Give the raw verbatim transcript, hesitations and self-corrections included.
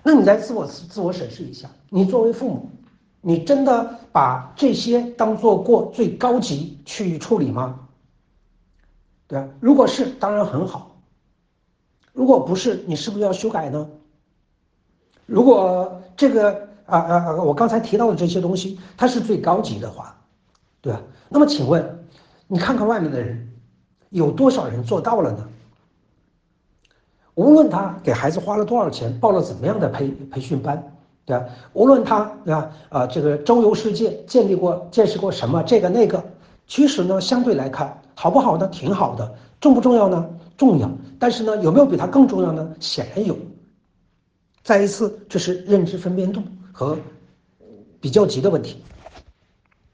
那你来自我自我审视一下，你作为父母，你真的把这些当做过最高级去处理吗？对吧？如果是，当然很好；如果不是，你是不是要修改呢？如果这个啊啊啊，我刚才提到的这些东西，它是最高级的话，对吧？那么请问，你看看外面的人，有多少人做到了呢？无论他给孩子花了多少钱，报了怎么样的培培训班，对吧？无论他对吧啊这个周游世界，建立过见识过什么这个那个，其实呢相对来看好不好呢？挺好的，重不重要呢？重要。但是呢有没有比它更重要呢？显然有。再一次，这是认知分辨度和比较级的问题。